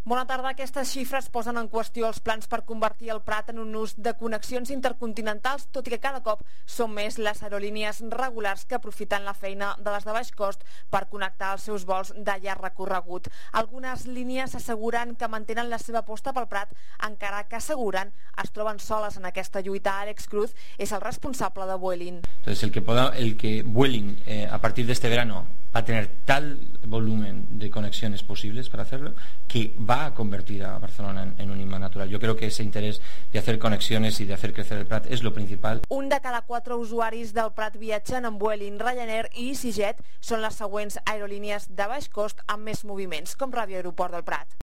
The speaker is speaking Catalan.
Bona tarda. Aquestes xifres posen en qüestió els plans per convertir el Prat en un nus de connexions intercontinentals, tot i que cada cop són més les aerolínies regulars que aprofiten la feina de les de baix cost per connectar els seus vols de llarg recorregut. Algunes línies asseguren que mantenen la seva aposta pel Prat, encara que asseguren es troben soles en aquesta lluita. Àlex Cruz és el responsable de Vueling. Entonces, el que Vueling a partir de este verano va a tener tal volumen de conexiones posibles para hacerlo que va a convertir a Barcelona en un imán natural. Yo creo que ese interés de hacer conexiones y de hacer crecer el Prat es lo principal. Un de cada 4 usuaris del Prat viatgen amb Vueling. Ryanair i EasyJet són les següents aerolínies de baix cost amb més moviments, com Ràdio Aeroport del Prat.